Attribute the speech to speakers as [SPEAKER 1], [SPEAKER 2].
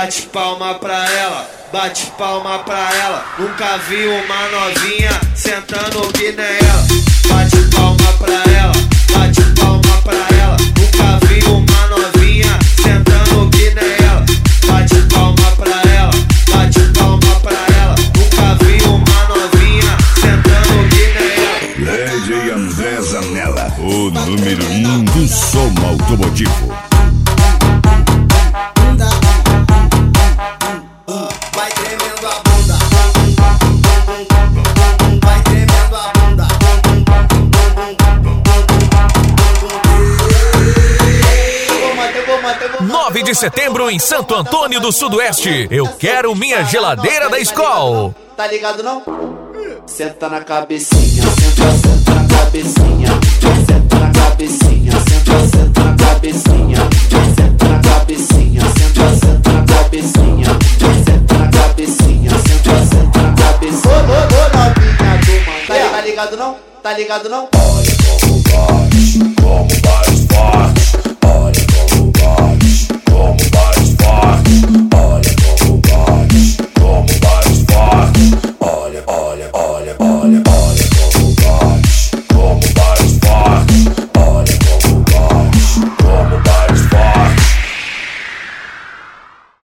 [SPEAKER 1] bate palma pra ela, bate palma pra ela. Nunca vi uma novinha sentando que nem ela. Bate palma pra ela, bate palma pra ela. Nunca vi uma novinha sentando que nem ela. Bate palma pra ela, bate palma pra ela. Nunca vi uma novinha sentando que nem ela.
[SPEAKER 2] DJ André Zanella, o número 1 do som automotivo.
[SPEAKER 3] Vai tremendo a bunda, vai tremendo a bunda.
[SPEAKER 4] 9 de setembro em Santo Antônio do Sudoeste. Eu quero minha geladeira da Skol.
[SPEAKER 3] Tá ligado não? Senta na cabecinha, senta na cabecinha, senta na cabecinha, senta na cabecinha, senta na cabecinha, senta na cabecinha, senta na cabecinha, senta na cabecinha. Ô novinha do mano, tá ligado não? Tá ligado não?
[SPEAKER 2] Olha como bate forte. Olha como bate forte. Olha como bate forte. Olha.